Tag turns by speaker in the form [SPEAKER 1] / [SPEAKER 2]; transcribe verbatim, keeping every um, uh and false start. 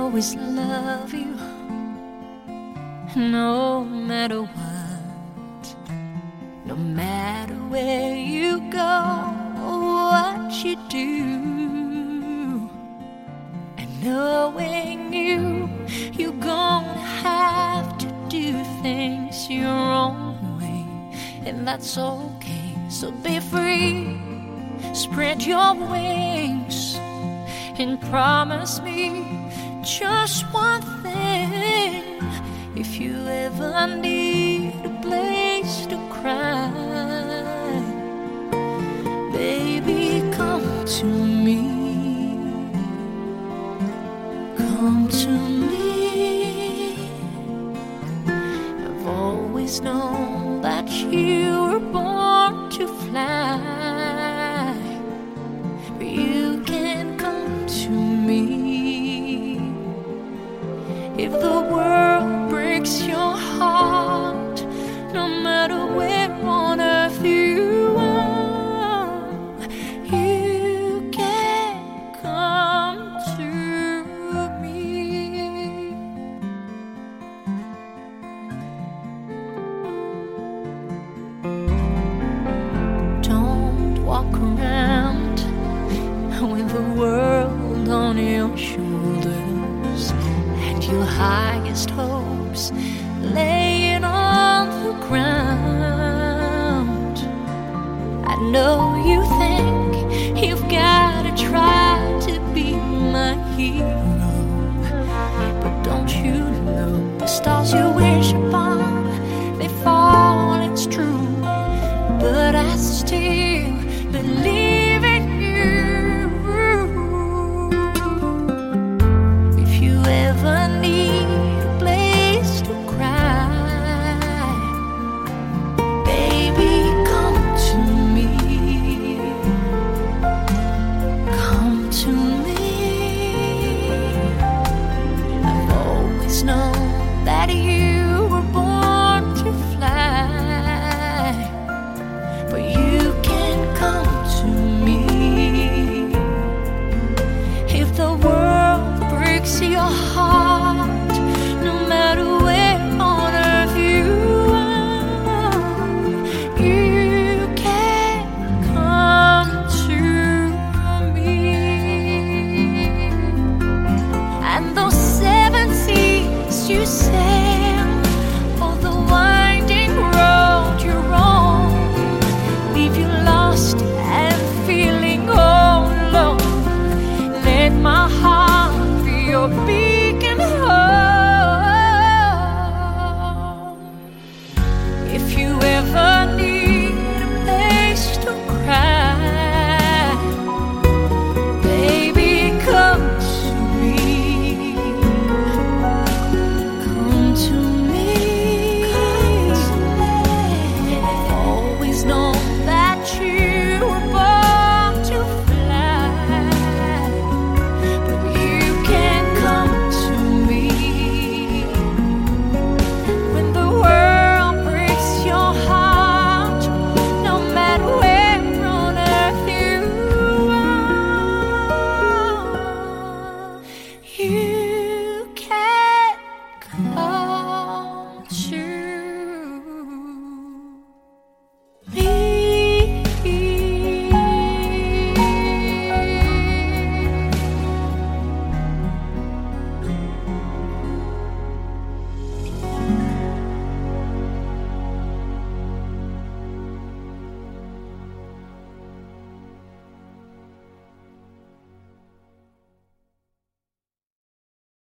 [SPEAKER 1] always love you, no matter what, no matter where you go, what you do. And knowing you, you're gonna have to do things your own way, and that's okay. So be free, spread your wings, and promise me just one thing. If you ever need a place to cry, baby, come to me. Come to me. I've always known that you were born to fly, but you can come to me. If the world breaks your heart, no matter where on earth you are, you can come to me. Don't walk around with the world on your shoulders and your highest hopes laying on the ground. I know